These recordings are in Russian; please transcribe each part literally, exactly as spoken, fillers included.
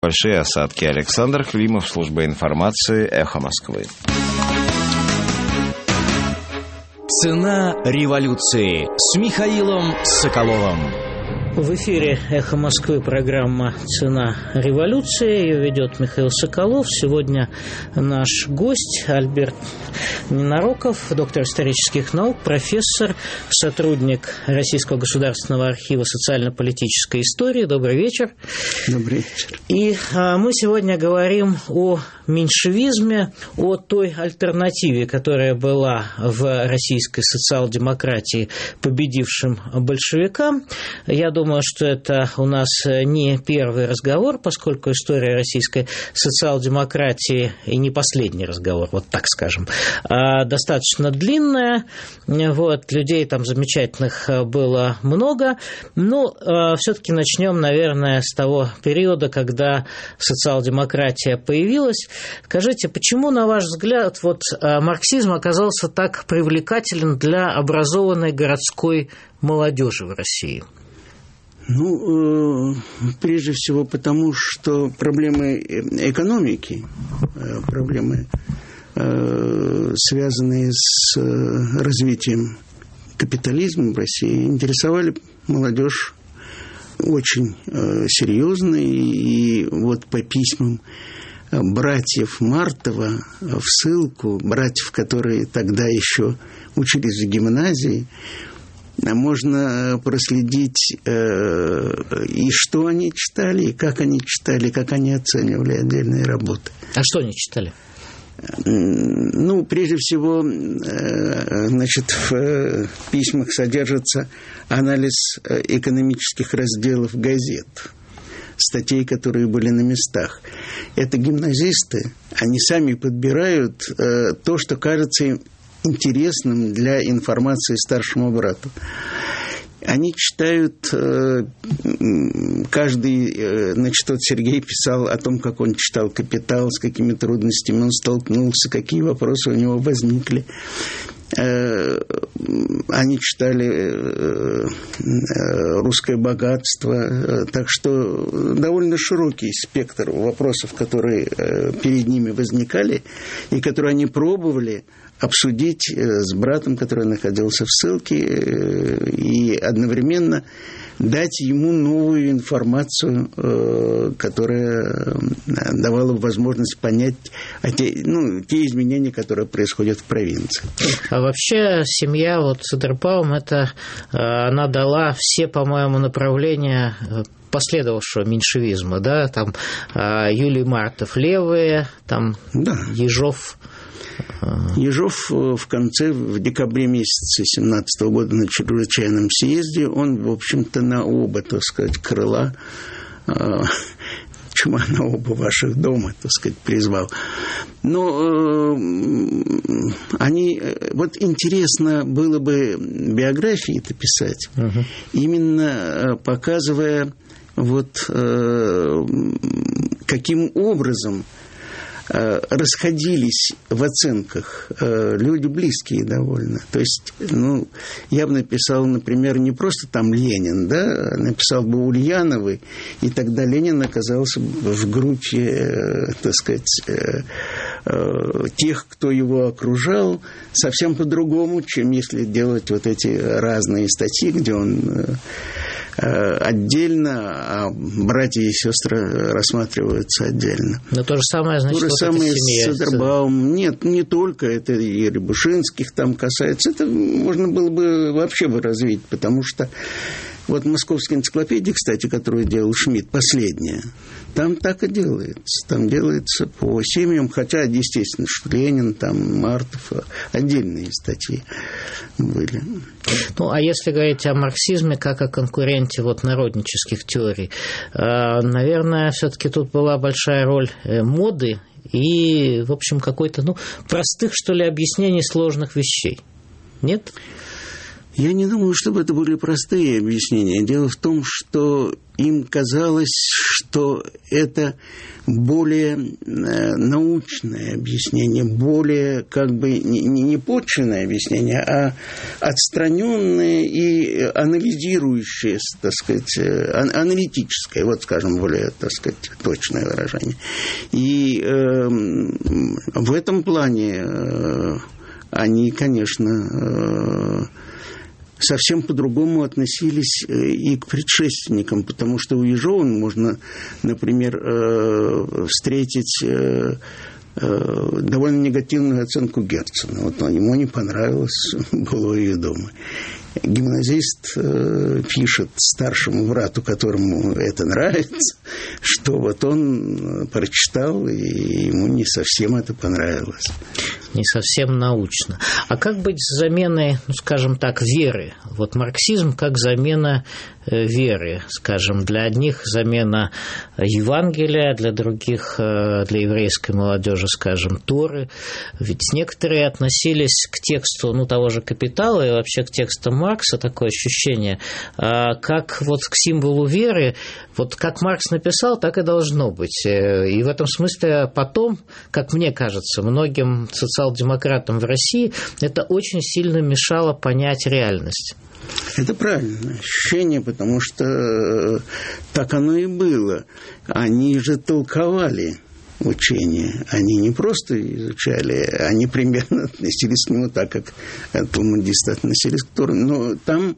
Большие осадки. Александр Климов, служба информации, Эхо Москвы. Цена революции с Михаилом Соколовым. В эфире «Эхо Москвы» программа «Цена революции». Ее ведет Михаил Соколов. Сегодня наш гость Альберт Ненароков, доктор исторических наук, профессор, сотрудник Российского государственного архива социально-политической истории. Добрый вечер. Добрый вечер. И а, мы сегодня говорим о меньшевизме, о той альтернативе, которая была в российской социал-демократии победившим большевикам. Я думаю, Думаю, что это у нас не первый разговор, поскольку история российской социал-демократии, и не последний разговор, вот так скажем, достаточно длинная. Вот, людей там замечательных было много. Но все-таки начнем, наверное, с того периода, когда социал-демократия появилась. Скажите, почему, на ваш взгляд, вот марксизм оказался так привлекателен для образованной городской молодежи в России? Ну, э, прежде всего потому, что проблемы экономики, э, проблемы, э, связанные с э, развитием капитализма в России, интересовали молодежь очень э, серьезно. И, и вот по письмам братьев Мартова в ссылку, братьев, которые тогда еще учились в гимназии, можно проследить, э, и что они читали, и как они читали, как они оценивали отдельные работы. А что они читали? Ну, прежде всего, э, значит, в э, письмах содержится анализ экономических разделов газет, статей, которые были на местах. Это гимназисты, они сами подбирают э, то, что кажется им интересным для информации старшему брату. Они читают, э, каждый, э, значит, вот Сергей писал о том, как он читал «Капитал», с какими трудностями он столкнулся, какие вопросы у него возникли. Э, они читали э, э, «Русское богатство», э, так что довольно широкий спектр вопросов, которые э, перед ними возникали и которые они пробовали обсудить с братом, который находился в ссылке, и одновременно дать ему новую информацию, которая давала возможность понять те, ну, те изменения, которые происходят в провинции. А вообще семья вот Цедербаум, это она дала все, по-моему, направления последовавшего меньшевизма, да, там Юлий Мартов левые, там да. Ежов. Ежов в конце, в декабре месяце семнадцатого года на чрезвычайном съезде, он, в общем-то, на оба, так сказать, крыла, чума на оба ваших дома, так сказать, призвал. Но э, они, вот интересно было бы биографии-то писать, угу. именно показывая, вот, э, каким образом расходились в оценках э, люди близкие довольно. То есть, ну, я бы написал, например, не просто там Ленин, да, написал бы Ульяновы, и тогда Ленин оказался в группе, э, так сказать, э, э, тех, кто его окружал, совсем по-другому, чем если делать вот эти разные статьи, где он э, отдельно, а братья и сестры рассматриваются отдельно. Но то же самое, значит, то же вот самое с Цедербаум. Нет, не только. Это и Рябушинских там касается. Это можно было бы вообще бы развить, потому что вот московская энциклопедия, кстати, которую делал Шмидт, последняя, там так и делается. Там делается по семьям, хотя, естественно, что Ленин, там, Мартов, отдельные статьи были. Ну, а если говорить о марксизме как о конкуренте вот народнических теорий, наверное, все-таки тут была большая роль моды и, в общем, какой-то, ну, простых, что ли, объяснений сложных вещей. Нет? Я не думаю, чтобы это были простые объяснения. Дело в том, что им казалось, что это более научное объяснение, более как бы не, не почвенное объяснение, а отстраненное и анализирующее, так сказать, аналитическое, вот, скажем, более, так сказать, точное выражение. И э, в этом плане э, они, конечно, э, совсем по-другому относились и к предшественникам, потому что у Ежова можно, например, встретить довольно негативную оценку Герцена. Вот ему не понравилось «Былое дома». Гимназист э, пишет старшему брату, которому это нравится, что вот он прочитал, и ему не совсем это понравилось. Не совсем научно. А как быть с заменой, ну, скажем так, веры? Вот марксизм как замена э, веры, скажем, для одних замена Евангелия, для других, э, для еврейской молодежи, скажем, Торы. Ведь некоторые относились к тексту, ну, того же «Капитала» и вообще к текстам Маркса, такое ощущение, э, как вот к символу веры, вот как Маркс написал, так и должно быть. И в этом смысле потом, как мне кажется, многим социал-демократам в России это очень сильно мешало понять реальность. Это правильное ощущение, потому что так оно и было. Они же толковали учение. Они не просто изучали, они примерно относились к нему так, как талмудисты относились к Торе. Но там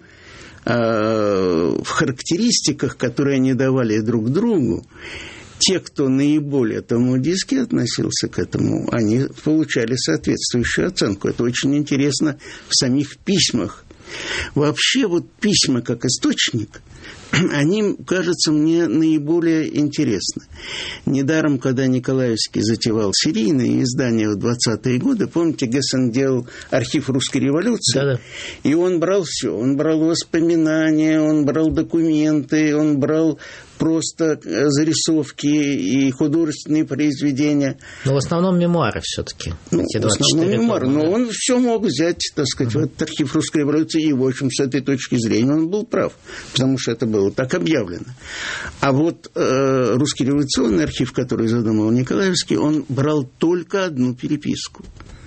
э, в характеристиках, которые они давали друг другу, те, кто наиболее талмудистски относился к этому, они получали соответствующую оценку. Это очень интересно в самих письмах. Вообще вот письма как источник, они, кажется, мне наиболее интересны. Недаром, когда Николаевский затевал серийные издания в двадцатые годы, помните, Гессен делал архив русской революции, Да-да. И он брал все. Он брал воспоминания, он брал документы, он брал просто зарисовки и художественные произведения. Но в основном мемуары все-таки. Ну, в основном мемуары. Но он все мог взять, так сказать, uh-huh. в этот архив русской революции, и, в общем, с этой точки зрения он был прав, потому что это было так объявлено. А вот э, русский революционный архив, который задумал Николаевский, он брал только одну переписку.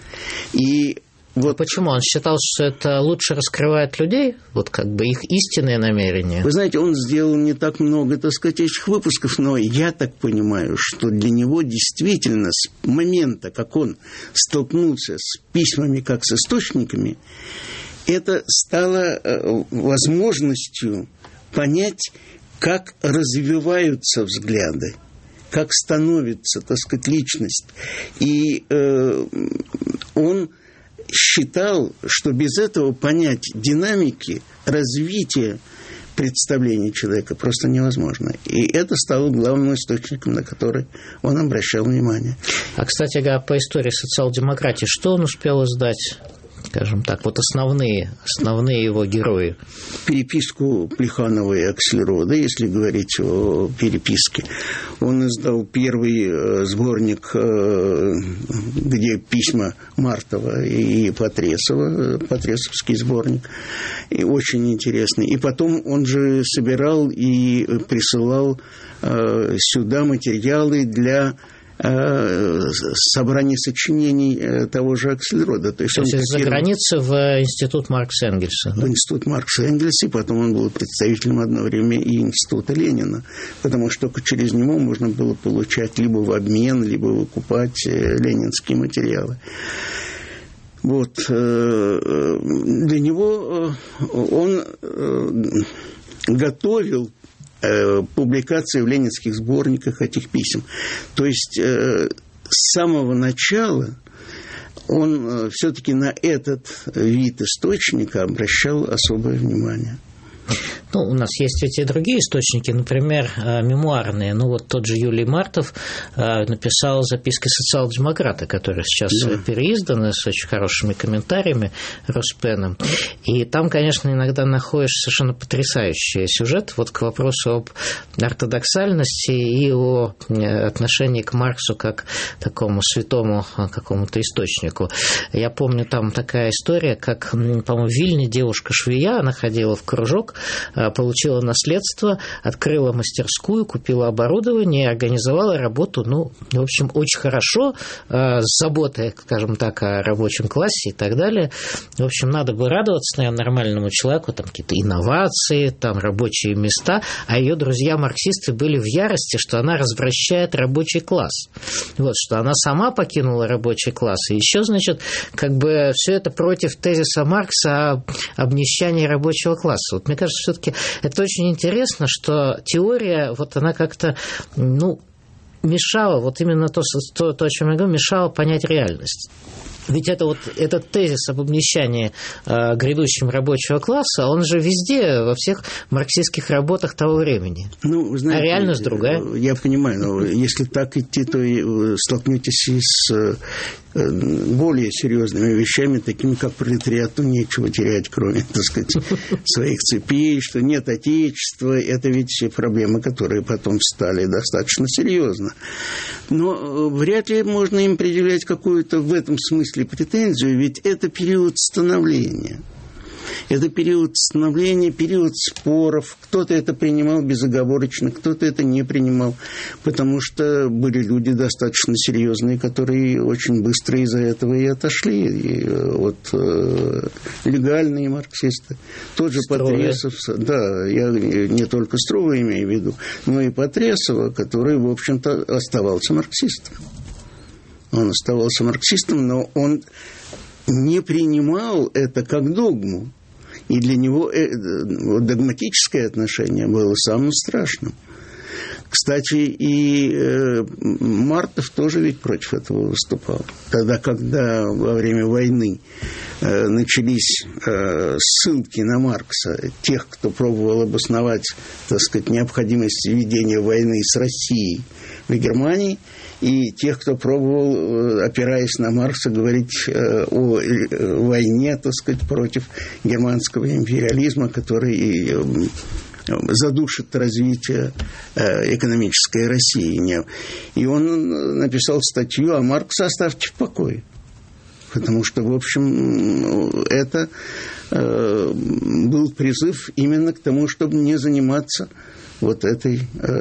И вот. А почему? Он считал, что это лучше раскрывает людей, вот как бы их истинные намерения? Вы знаете, он сделал не так много, так сказать, этих выпусков, но я так понимаю, что для него действительно с момента, как он столкнулся с письмами как с источниками, это стало возможностью понять, как развиваются взгляды, как становится, так сказать, личность. И э, он считал, что без этого понять динамики развития представления человека просто невозможно. И это стало главным источником, на который он обращал внимание. А, кстати говоря, по истории социал-демократии, что он успел издать? Скажем так, вот основные, основные его герои. Переписку Плеханова и Аксельрода, если говорить о переписке. Он издал первый сборник, где письма Мартова и Потресова, Потресовский сборник, и очень интересный. И потом он же собирал и присылал сюда материалы для собрание сочинений того же Аксельрода. То есть, То есть из-за границы в Институт Маркса Энгельса. В Институт Маркса Энгельса, и потом он был представителем одно время и Института Ленина, потому что только через него можно было получать либо в обмен, либо выкупать ленинские материалы. Вот. Для него он готовил публикации в ленинских сборниках этих писем. То есть э, с самого начала он э, все-таки на этот вид источника обращал особое внимание. Ну, у нас есть эти другие источники, например, мемуарные. Ну, вот тот же Юлий Мартов написал записки социал-демократа, которые сейчас да. переизданы с очень хорошими комментариями Роспеном. И там, конечно, иногда находишь совершенно потрясающий сюжет вот к вопросу об ортодоксальности и о отношении к Марксу как такому святому какому-то источнику. Я помню, там такая история, как, по-моему, в Вильне девушка-швея, она ходила в кружок, получила наследство, открыла мастерскую, купила оборудование и организовала работу, ну, в общем, очень хорошо, с заботой, скажем так, о рабочем классе и так далее. В общем, надо бы радоваться, наверное, нормальному человеку, там какие-то инновации, там рабочие места, а ее друзья-марксисты были в ярости, что она развращает рабочий класс. Вот, что она сама покинула рабочий класс, и еще, значит, как бы все это против тезиса Маркса о обнищании рабочего класса. Вот мне кажется, все-таки это очень интересно, что теория, вот она как-то, ну, мешала, вот именно то, то, то, о чем я говорю, мешала понять реальность. Ведь это вот, этот тезис об обнищании э, грядущим рабочего класса, он же везде, во всех марксистских работах того времени. Ну, вы знаете, а реальность другая. Я понимаю, но если так идти, то столкнетесь и с более серьезными вещами, такими как пролетариату нечего терять, кроме, так сказать, своих цепей, что нет отечества. Это ведь все проблемы, которые потом стали достаточно серьезно. Но вряд ли можно им предъявлять какую-то в этом смысле претензию, ведь это период становления. Это период становления, период споров. Кто-то это принимал безоговорочно, кто-то это не принимал, потому что были люди достаточно серьезные, которые очень быстро из-за этого и отошли. И вот э, легальные марксисты. Тот же Строгая. Потресов, да, я не только Строгая имею в виду, но и Потресова, который, в общем-то, оставался марксистом. Он оставался марксистом, но он не принимал это как догму. И для него догматическое отношение было самым страшным. Кстати, и э, Мартов тоже ведь против этого выступал. Тогда, когда во время войны э, начались э, ссылки на Маркса, тех, кто пробовал обосновать, так сказать, необходимость ведения войны с Россией в Германии, и тех, кто пробовал, опираясь на Маркса, говорить о войне, так сказать, против германского империализма, который задушит развитие экономической России. И он написал статью, а Маркса оставьте в покое. Потому что, в общем, это был призыв именно к тому, чтобы не заниматься вот этой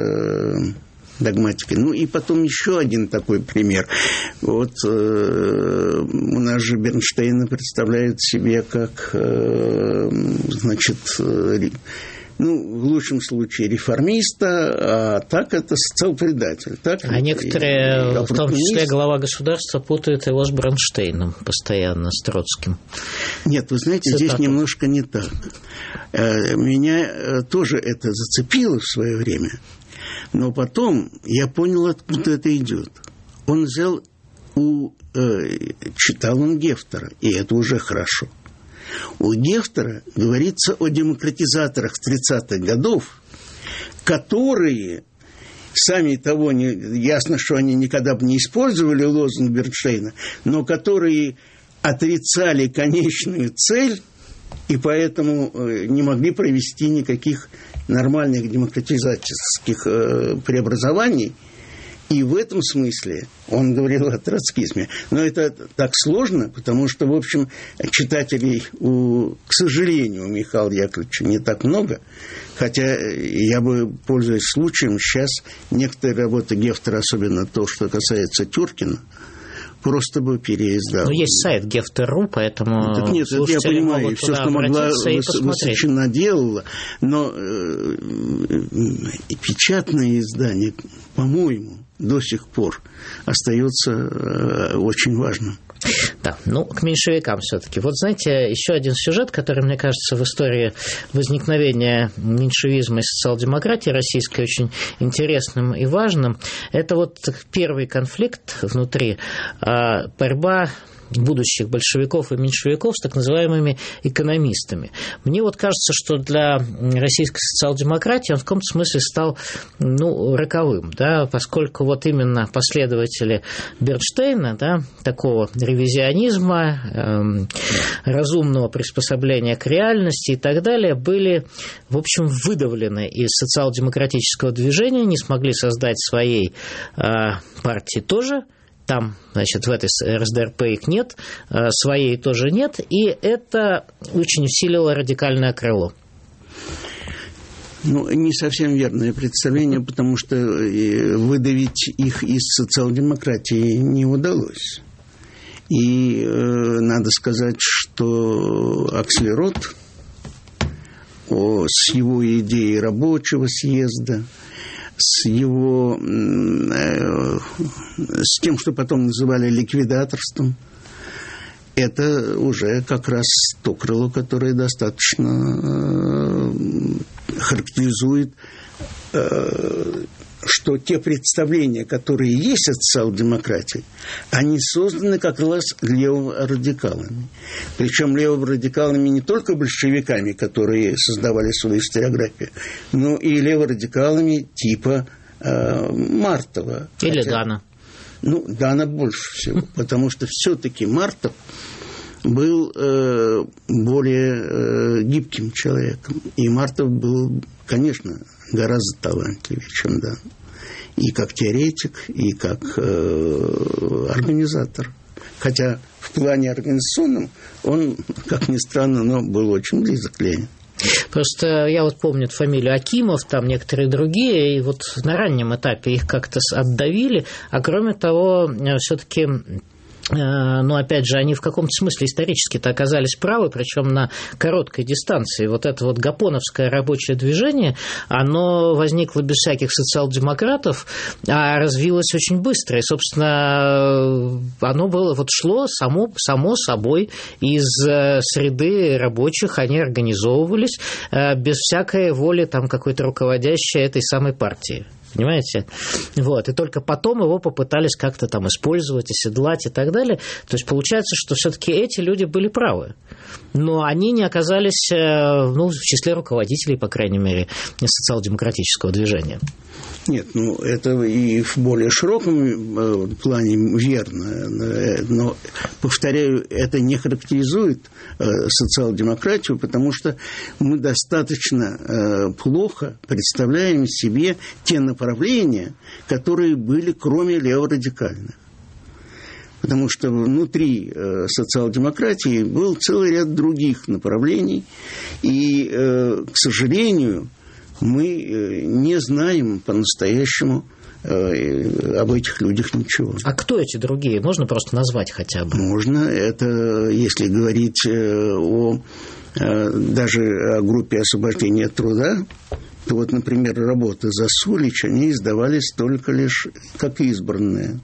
догматикой. Ну и потом еще один такой пример. Вот э, у нас же Бернштейна представляют себе как, э, значит, э, ну, в лучшем случае реформиста, а так это социал-предатель. Так? А некоторые, и, в том числе глава государства, путают его с Бронштейном постоянно, с Троцким. Нет, вы знаете, Цитату. Здесь немножко не так. Меня тоже это зацепило в свое время. Но потом я понял, откуда это идет. Он взял, у, э, читал он Гефтера, и это уже хорошо. У Гефтера говорится о демократизаторах тридцатых годов, которые, сами того не ясно, что они никогда бы не использовали лозунг Бернштейна, но которые отрицали конечную цель и поэтому не могли провести никаких нормальных демократизаторских э, преобразований. И в этом смысле он говорил о троцкизме. Но это так сложно, потому что, в общем, читателей, у, к сожалению, у Михаила Яковлевича не так много. Хотя я бы, пользуясь случаем, сейчас некоторые работы Гефтера, особенно то, что касается Тюркина, просто бы переиздал. Ну, есть сайт Гефтер точка ру, поэтому так нет, это я понимаю, все, что могла Высочина делала, но э, печатное издание, по-моему, до сих пор остается э, очень важным. Да, ну, к меньшевикам все-таки. Вот, знаете, еще один сюжет, который, мне кажется, в истории возникновения меньшевизма и социал-демократии российской очень интересным и важным, это вот первый конфликт внутри, борьба будущих большевиков и меньшевиков с так называемыми экономистами. Мне вот кажется, что для российской социал-демократии он в каком-то смысле стал ну, роковым, да, поскольку вот именно последователи Бернштейна, да, такого ревизионизма, эм, разумного приспособления к реальности и так далее, были, в общем, выдавлены из социал-демократического движения, не смогли создать своей э, партии тоже. Там, значит, в этой эр эс дэ эр пэ их нет, э, своей тоже нет, и это очень усилило радикальное крыло. Ну, не совсем верное представление, потому что выдавить их из социал-демократии не удалось. И э, надо сказать, что Аксельрод о, с его идеей рабочего съезда, с его, э, с тем, что потом называли ликвидаторством, это уже как раз то крыло, которое достаточно э, характеризует, э, что те представления, которые есть от социал-демократии, они созданы как раз леворадикалами. Причем леворадикалами не только большевиками, которые создавали свою историографию, но и леворадикалами типа э, Мартова. Или Хотя, Дана. Ну, Дана больше всего, потому что все-таки Мартов был э, более э, гибким человеком. И Мартов был, конечно, гораздо талантливее, чем Дан. И как теоретик, и как э, организатор. Хотя в плане организационном он, как ни странно, но был очень близок к Ленину. Просто я вот помню фамилию Акимов, там некоторые другие, и вот на раннем этапе их как-то отдавили, а кроме того, все-таки... Но, опять же, они в каком-то смысле исторически-то оказались правы, причем на короткой дистанции. Вот это вот гапоновское рабочее движение, оно возникло без всяких социал-демократов, а развилось очень быстро. И, собственно, оно было, вот шло само, само собой из среды рабочих, они организовывались без всякой воли там какой-то руководящей этой самой партии. Понимаете? Вот. И только потом его попытались как-то там использовать, оседлать и так далее. То есть получается, что все-таки эти люди были правы. Но они не оказались ну, в числе руководителей, по крайней мере, социал-демократического движения. Нет, ну это и в более широком плане верно. Но, повторяю, это не характеризует социал-демократию, потому что мы достаточно плохо представляем себе те направления, которые были кроме леворадикальных. Потому что внутри социал-демократии был целый ряд других направлений, и, к сожалению, мы не знаем по-настоящему об этих людях ничего. А кто эти другие? Можно просто назвать хотя бы? Можно. Это, если говорить о даже о группе освобождения от труда, то вот, например, работы Засулич, они издавались только лишь как избранные.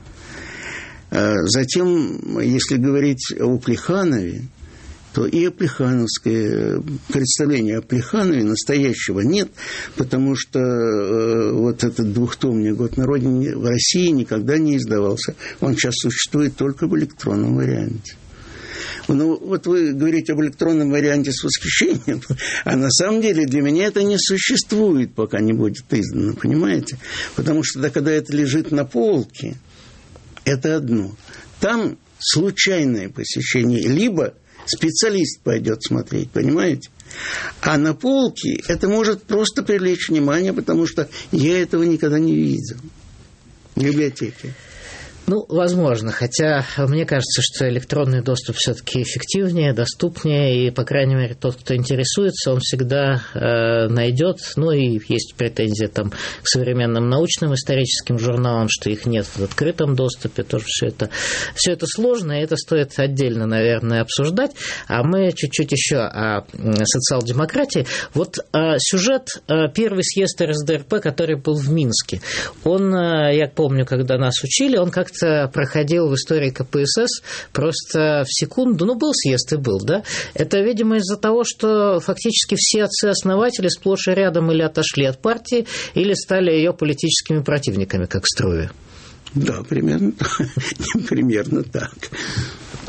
Затем, если говорить о Плеханове, то и о Плехановское представление о Плеханове настоящего нет, потому что э, вот этот двухтомник «Год на родине» в России никогда не издавался. Он сейчас существует только в электронном варианте. Ну, вот вы говорите об электронном варианте с восхищением, а на самом деле для меня это не существует, пока не будет издано, понимаете? Потому что когда это лежит на полке, это одно. Там случайное посещение, либо специалист пойдет смотреть, понимаете? А на полке это может просто привлечь внимание, потому что я этого никогда не видел в библиотеке. Ну, возможно, хотя мне кажется, что электронный доступ все-таки эффективнее, доступнее, и, по крайней мере, тот, кто интересуется, он всегда э, найдет. Ну, и есть претензия там к современным научным историческим журналам, что их нет в открытом доступе, тоже все это, все это сложно, и это стоит отдельно, наверное, обсуждать. А мы чуть-чуть еще о социал-демократии. Вот э, сюжет, э, первый съезд эр эс дэ эр пэ, который был в Минске, он, э, я помню, когда нас учили, он как проходил в истории ка пэ эс эс просто в секунду, ну, был съезд и был, да, это, видимо, из-за того, что фактически все отцы-основатели сплошь и рядом или отошли от партии, или стали ее политическими противниками, как Струве. Да, примерно, примерно так.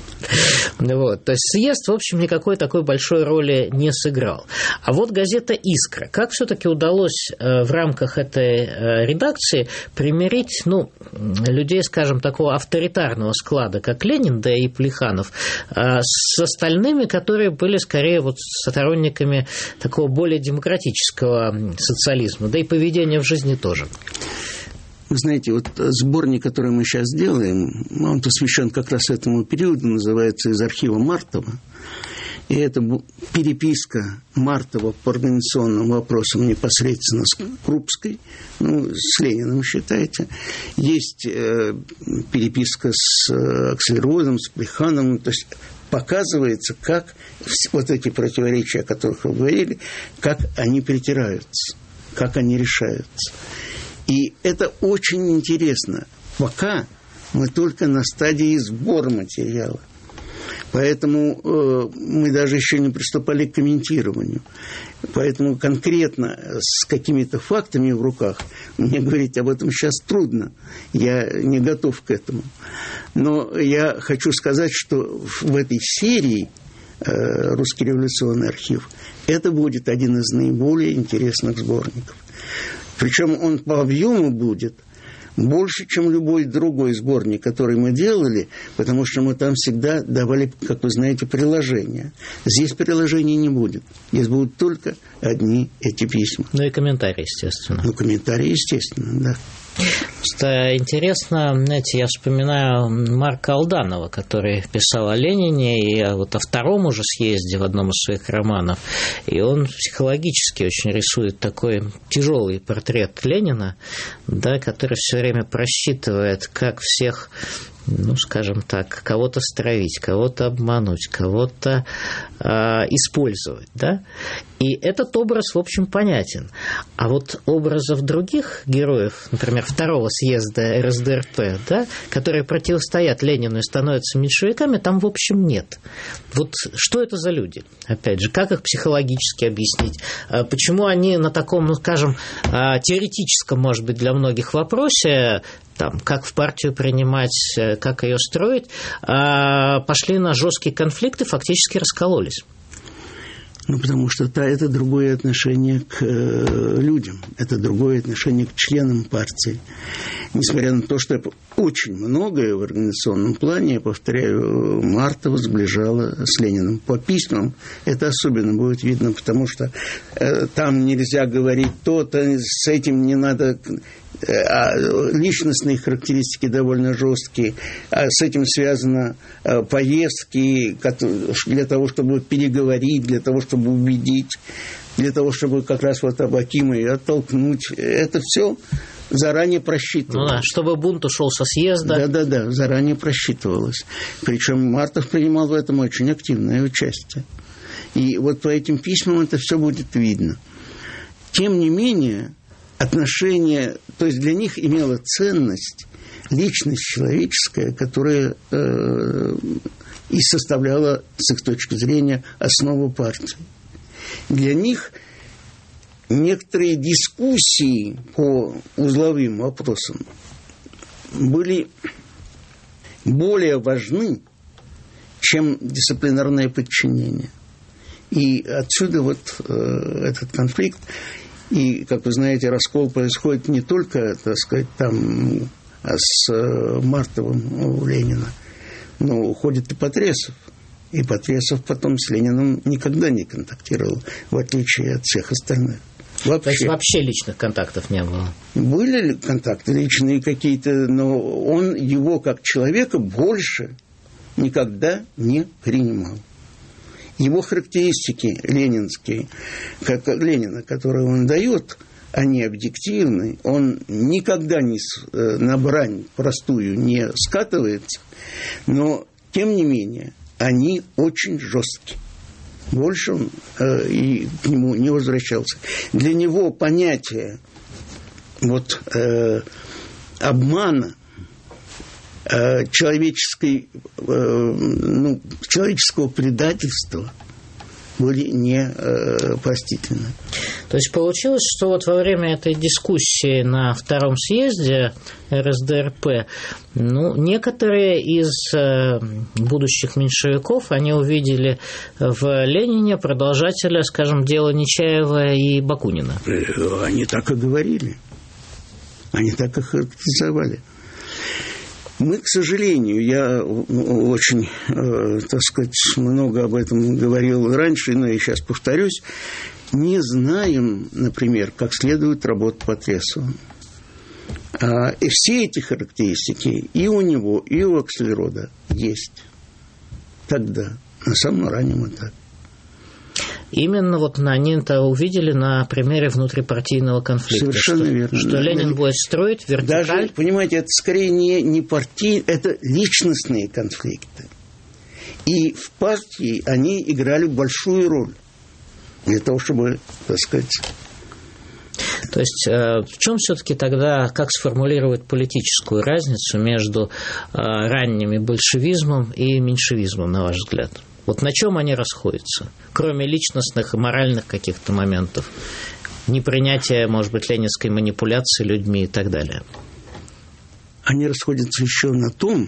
Вот. То есть съезд, в общем, никакой такой большой роли не сыграл. А вот газета «Искра». Как все-таки удалось в рамках этой редакции примирить, ну, людей, скажем, такого авторитарного склада, как Ленин, да и Плеханов, с остальными, которые были скорее вот сторонниками такого более демократического социализма, да и поведения в жизни тоже? Вы знаете, вот сборник, который мы сейчас делаем, он посвящен как раз этому периоду, называется «Из архива Мартова». И это переписка Мартова по организационным вопросам непосредственно с Крупской, ну, с Лениным, считайте. Есть э, переписка с Аксельродом, с Плехановым. То есть показывается, как вот эти противоречия, о которых вы говорили, как они притираются, как они решаются. И это очень интересно. Пока мы только на стадии сбора материала. Поэтому э, мы даже еще не приступали к комментированию. Поэтому конкретно с какими-то фактами в руках мне говорить об этом сейчас трудно. Я не готов к этому. Но я хочу сказать, что в этой серии э, «Русский революционный архив» это будет один из наиболее интересных сборников. Причем он по объему будет больше, чем любой другой сборник, который мы делали, потому что мы там всегда давали, как вы знаете, приложения. Здесь приложений не будет. Здесь будут только одни эти письма. Ну и комментарии, естественно. Ну, комментарии, естественно, да. Просто интересно, знаете, я вспоминаю Марка Алданова, который писал о Ленине и вот о втором уже съезде в одном из своих романов, и он психологически очень рисует такой тяжелый портрет Ленина, да, который все время просчитывает, как всех, ну, скажем так, кого-то стравить, кого-то обмануть, кого-то э, использовать, да, и этот образ, в общем, понятен. А вот образов других героев, например, второго съезда эр эс дэ эр пэ, да, которые противостоят Ленину и становятся меньшевиками, там, в общем, нет. Вот что это за люди? Опять же, как их психологически объяснить? Почему они на таком, ну, скажем, теоретическом, может быть, для многих вопросе, там, как в партию принимать, как ее строить, пошли на жесткие конфликты, фактически раскололись? Ну, потому что да, это другое отношение к э, людям, это другое отношение к членам партии. Несмотря на то, что очень многое в организационном плане, я повторяю, Мартова сближала с Лениным. По письмам это особенно будет видно, потому что э, там нельзя говорить то-то, с этим не надо... А личностные характеристики довольно жесткие. А с этим связаны поездки для того, чтобы переговорить, для того, чтобы убедить, для того, чтобы как раз вот Абакима и оттолкнуть. Это все заранее просчитывалось. Ну да, чтобы бунт ушел со съезда. Да-да-да, заранее просчитывалось. Причем Мартов принимал в этом очень активное участие. И вот по этим письмам это все будет видно. Тем не менее, отношение, то есть для них имела ценность личность человеческая, которая э, и составляла, с их точки зрения, основу партии. Для них некоторые дискуссии по узловым вопросам были более важны, чем дисциплинарное подчинение. И отсюда вот э, этот конфликт. И, как вы знаете, раскол происходит не только, так сказать, там с Мартовым у Ленина, но уходит и Потресов. И Потресов потом с Лениным никогда не контактировал, в отличие от всех остальных. Вообще. То есть вообще личных контактов не было? Были контакты личные какие-то, но он его как человека больше никогда не принимал. Его характеристики ленинские, как Ленина, которые он дает, они объективны. Он никогда не на брань простую не скатывается, но, тем не менее, они очень жесткие. Больше он э, и к нему не возвращался. Для него понятие вот, э, обмана, человеческой, ну, человеческого предательства были непростительны. То есть получилось, что вот во время этой дискуссии на втором съезде эр эс дэ эр пэ, ну, некоторые из будущих меньшевиков, они увидели в Ленине продолжателя, скажем, дела Нечаева и Бакунина. Они так и говорили. Они так и характеризовали. Мы, к сожалению, я очень, э, так сказать, много об этом говорил раньше, но и сейчас повторюсь, не знаем, например, как следует работать Потресова. А, и все эти характеристики и у него, и у Аксельрода есть. Тогда, на самом раннем этапе. Именно вот они это увидели на примере внутрипартийного конфликта. Совершенно что, верно. Что Ленин Они... будет строить вертикаль. Даже, понимаете, это скорее не, не партии, это личностные конфликты. И в партии они играли большую роль для того, чтобы, так сказать... То есть в чем все-таки тогда, как сформулировать политическую разницу между ранними большевизмом и меньшевизмом, на ваш взгляд? Вот на чем они расходятся, кроме личностных и моральных каких-то моментов, непринятия, может быть, ленинской манипуляции людьми и так далее? Они расходятся еще на том,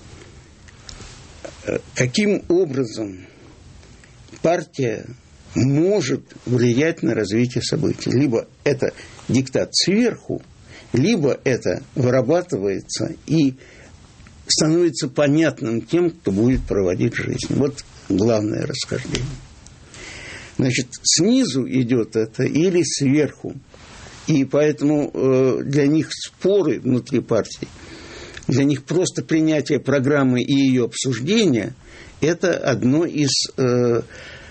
каким образом партия может влиять на развитие событий. Либо это диктат сверху, либо это вырабатывается и становится понятным тем, кто будет проводить жизнь. Вот главное расхождение. Значит, снизу идет это или сверху. И поэтому э, для них споры внутри партии, для них просто принятие программы и ее обсуждение – это одно из э,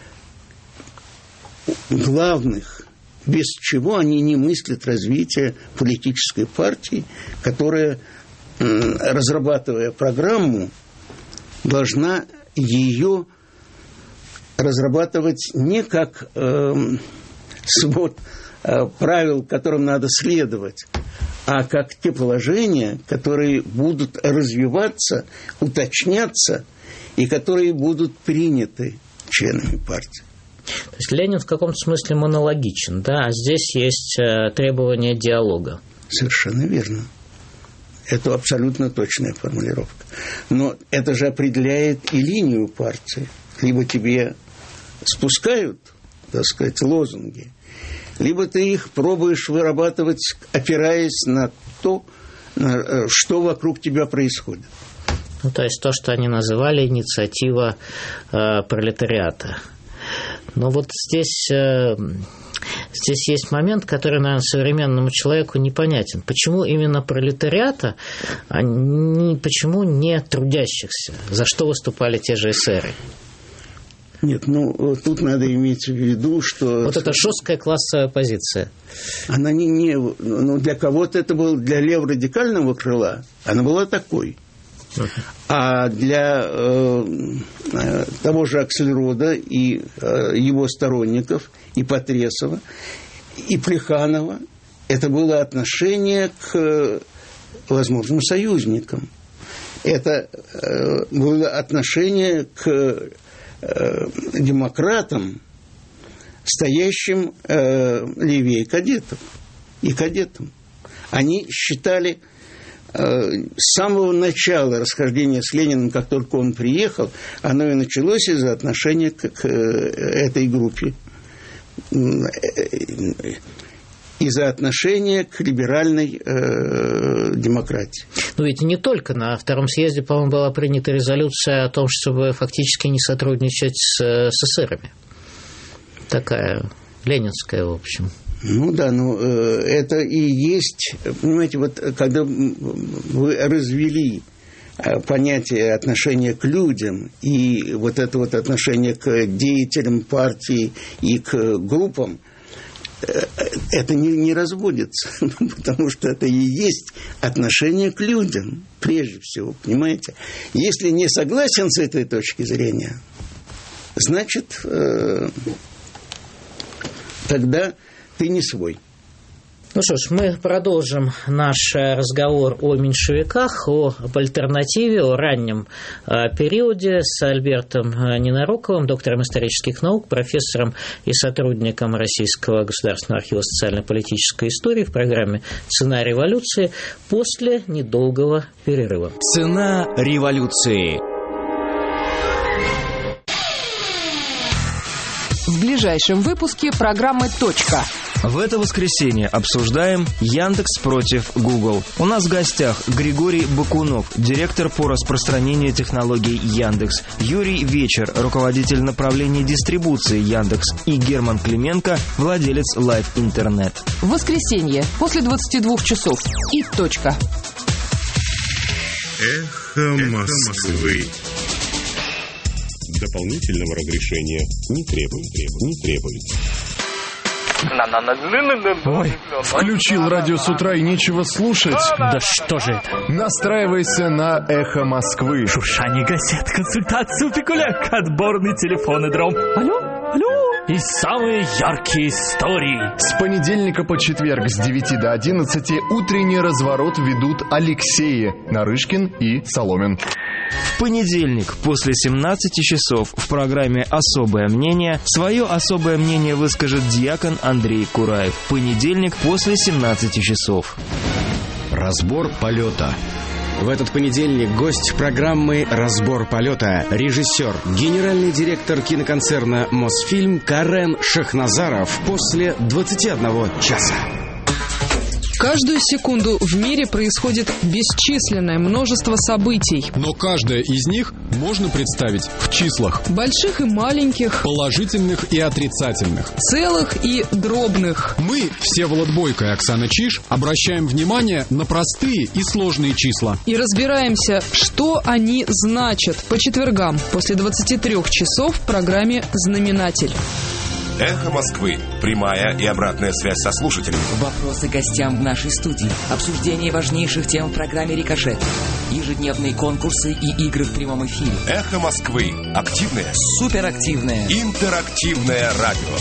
главных, без чего они не мыслят развития политической партии, которая, э, разрабатывая программу, должна ее разрабатывать не как э, свод э, правил, которым надо следовать, а как те положения, которые будут развиваться, уточняться и которые будут приняты членами партии. То есть Ленин в каком-то смысле монологичен, да, а здесь есть э, требование диалога. Совершенно верно. Это абсолютно точная формулировка. Но это же определяет и линию партии. Либо тебе спускают, так сказать, лозунги, либо ты их пробуешь вырабатывать, опираясь на то, на, что вокруг тебя происходит. Ну, то есть то, что они называли инициатива э, пролетариата. Но вот здесь, э, здесь есть момент, который, наверное, современному человеку непонятен. Почему именно пролетариата, а не, почему не трудящихся? За что выступали те же эсеры? Нет, ну, тут надо иметь в виду, что... Вот это жесткая классовая позиция. Она не... не ну, для кого-то это было, для леворадикального крыла, она была такой. Uh-huh. А для э, того же Аксельрода и э, его сторонников, и Потресова, и Плеханова, это было отношение к э, возможным союзникам. Это э, было отношение к демократам, стоящим э, левее кадетов и кадетам. Они считали э, с самого начала расхождения с Лениным, как только он приехал, оно и началось из-за отношения к, к этой группе, из-за отношения к либеральной э, демократии. Но ведь не только. На втором съезде, по-моему, была принята резолюция о том, чтобы фактически не сотрудничать с, с эсерами. Такая ленинская, в общем. Ну да, ну э, это и есть, понимаете, вот когда вы развели понятие отношения к людям и вот это вот отношение к деятелям партии и к группам, это не, не разводится, потому что это и есть отношение к людям, прежде всего, понимаете? Если не согласен с этой точки зрения, значит, э, тогда ты не свой. Ну что ж, мы продолжим наш разговор о меньшевиках, о, об альтернативе, о раннем э, периоде с Альбертом Ненароковым, доктором исторических наук, профессором и сотрудником Российского государственного архива социально-политической истории в программе «Цена революции» после недолгого перерыва. Цена революции. В ближайшем выпуске программы «Точка». В это воскресенье обсуждаем Яндекс против Google. У нас в гостях Григорий Бакунов, директор по распространению технологий Яндекс, Юрий Вечер, руководитель направления дистрибуции Яндекс, и Герман Клименко, владелец Live Интернет. В воскресенье после двадцати двух часов и «Точка». Эхо Москвы. Дополнительного разрешения не требует, не требуется. Ой, включил радио с утра и нечего слушать. Да что же это? Настраивайся на «Эхо Москвы». Шуршание газет, консультацию Пикуляк, отборный телефон-дром. Алло, алло. И самые яркие истории. С понедельника по четверг с девяти до одиннадцати утренний разворот ведут Алексеи Нарышкин и Соломин. В понедельник после семнадцати часов в программе «Особое мнение» свое особое мнение выскажет диакон Андрей Кураев. В понедельник после семнадцати часов. Разбор полета. В этот понедельник гость программы «Разбор полета» режиссер, генеральный директор киноконцерна «Мосфильм» Карен Шахназаров после двадцати одного часа. Каждую секунду в мире происходит бесчисленное множество событий. Но каждое из них можно представить в числах. Больших и маленьких. Положительных и отрицательных. Целых и дробных. Мы, Всеволод Бойко и Оксана Чиж, обращаем внимание на простые и сложные числа. И разбираемся, что они значат, по четвергам после двадцати трёх часов в программе «Знаменатель». Эхо Москвы. Прямая и обратная связь со слушателями. Вопросы гостям в нашей студии. Обсуждение важнейших тем в программе «Рикошет». Ежедневные конкурсы и игры в прямом эфире. Эхо Москвы. Активное. Суперактивное. Интерактивное радио.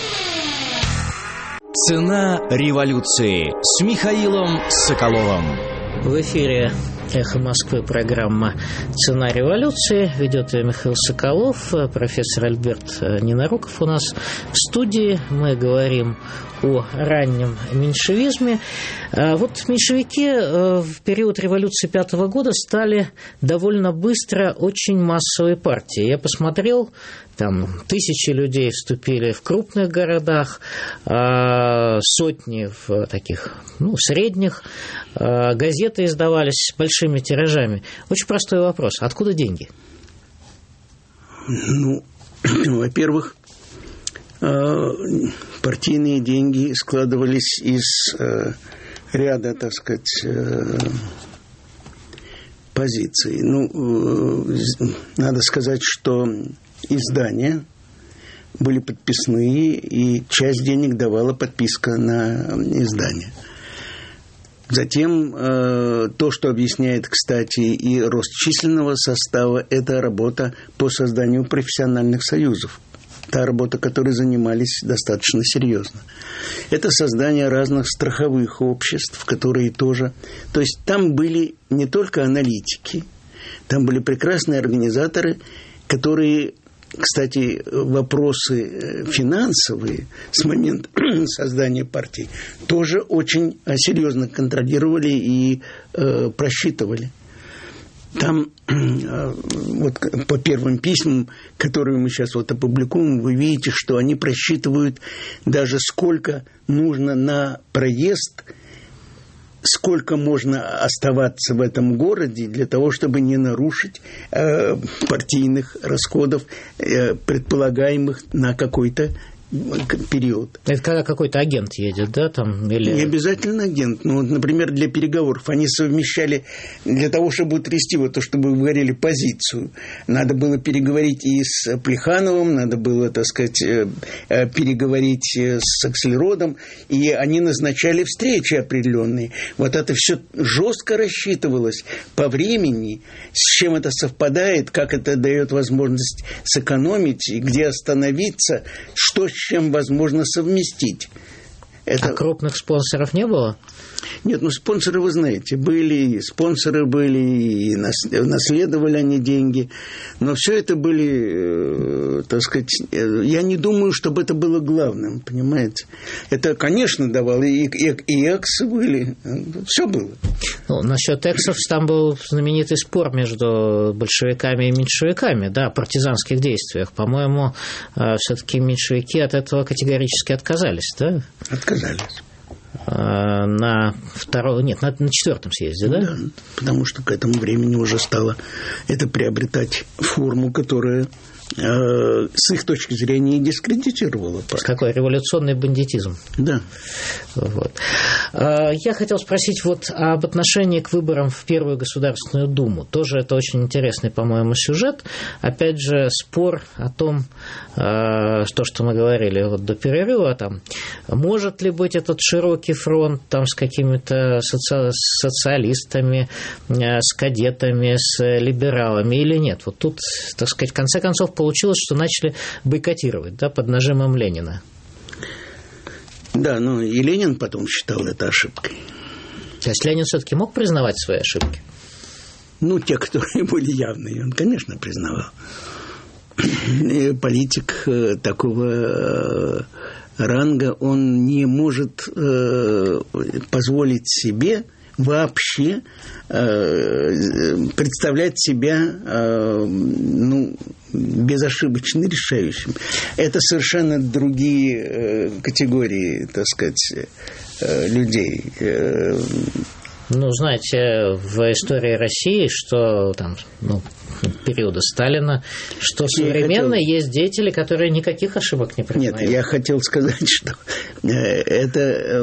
Цена революции с Михаилом Соколовым. В эфире «Эхо Москвы» программа «Цена революции». Ведет ее Михаил Соколов, профессор Альберт Ненароков у нас в студии. Мы говорим о раннем меньшевизме. Вот меньшевики в период революции пятого года стали довольно быстро очень массовой партией. Я посмотрел, там тысячи людей вступили в крупных городах, сотни в таких, ну, средних. Газеты издавались с большими тиражами. Очень простой вопрос. Откуда деньги? Ну, во-первых, партийные деньги складывались из ряда, так сказать, позиций. Ну, надо сказать, что издания были подписные, и часть денег давала подписка на издание. Затем э, то, что объясняет, кстати, и рост численного состава, это работа по созданию профессиональных союзов. Та работа, которой занимались достаточно серьезно. Это создание разных страховых обществ, которые тоже... То есть там были не только аналитики, там были прекрасные организаторы, которые... Кстати, вопросы финансовые с момента создания партии тоже очень серьезно контролировали и э, просчитывали. Там э, вот по первым письмам, которые мы сейчас вот опубликуем, вы видите, что они просчитывают даже сколько нужно на проезд, сколько можно оставаться в этом городе для того, чтобы не нарушить э, партийных расходов, э, предполагаемых на какой-то период. Это когда какой-то агент едет, да? Там, или... Не обязательно агент. Ну, вот, например, для переговоров. Они совмещали для того, чтобы утрясти вот то, чтобы вы говорили, позицию. Надо было переговорить и с Плехановым, надо было, так сказать, переговорить с Аксельродом, и они назначали встречи определенные. Вот это все жестко рассчитывалось по времени, с чем это совпадает, как это дает возможность сэкономить, где остановиться, что с чем возможно совместить. Это... А крупных спонсоров не было? Нет, ну спонсоры, вы знаете, были, спонсоры были, и наследовали они деньги. Но все это были, э, так сказать, э, я не думаю, чтобы это было главным, понимаете. Это, конечно, давало, и, и, и эксы были, все было. Ну, насчет эксов там был знаменитый спор между большевиками и меньшевиками, да, о партизанских действиях. По-моему, э, все-таки меньшевики от этого категорически отказались, да? Отказались. На втором, нет, на, на четвертом съезде, да? Да, потому что к этому времени уже стало это приобретать форму, которая э, с их точки зрения дискредитировала. Какой революционный бандитизм. Да. Вот. Я хотел спросить вот об отношении к выборам в Первую Государственную Думу. Тоже это очень интересный, по-моему, сюжет. Опять же, спор о том, то, что мы говорили вот до перерыва, там, может ли быть этот широкий фронт там, с какими-то соци... социалистами, с кадетами, с либералами или нет. Вот тут, так сказать, в конце концов получилось, что начали бойкотировать, да, под нажимом Ленина. Да, но и Ленин потом считал это ошибкой. То есть Ленин все-таки мог признавать свои ошибки? Ну, те, которые были явные, он, конечно, признавал. Политик такого ранга, он не может позволить себе вообще представлять себя ну, безошибочно решающим. Это совершенно другие категории, так сказать, людей. Ну, знаете, в истории России, что там, ну, периода Сталина, что я современно хотел... есть деятели, которые никаких ошибок не признают. Нет, я хотел сказать, что это